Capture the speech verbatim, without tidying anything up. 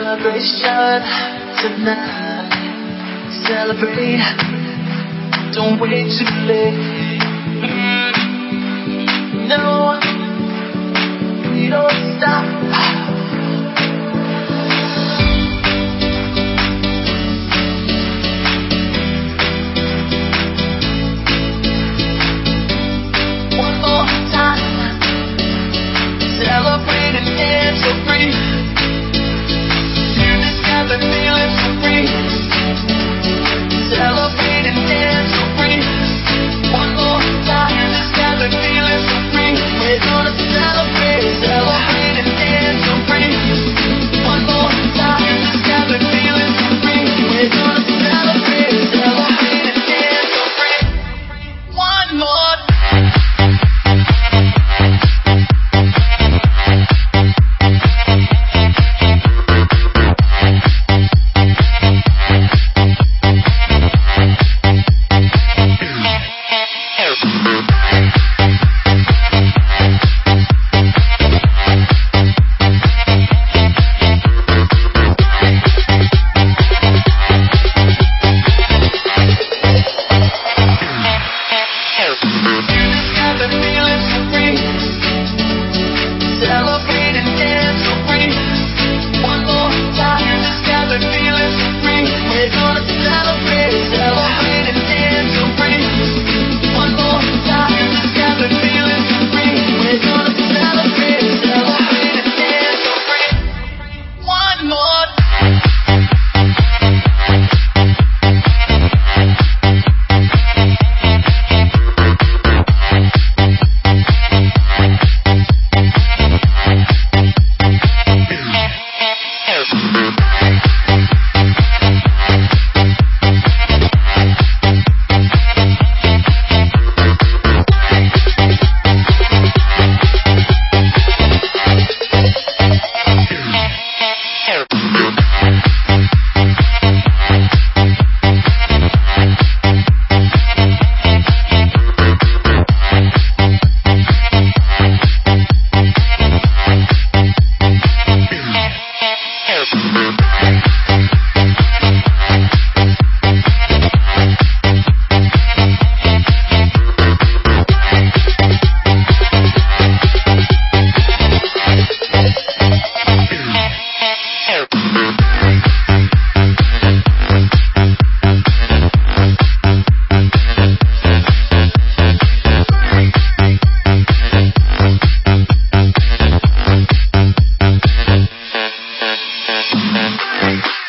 celebration tonight. Celebrate, don't wait too late. No, we don't stop. One more time, celebrate and dance so free. Music's got me feeling so free. Celebrate and dance so free. One more time, music's got me feeling so free. We're gonna celebrate, celebrate and dance so free. One more time, music's got me feeling so free. We're gonna celebrate, celebrate and dance so free. One more time. Bye.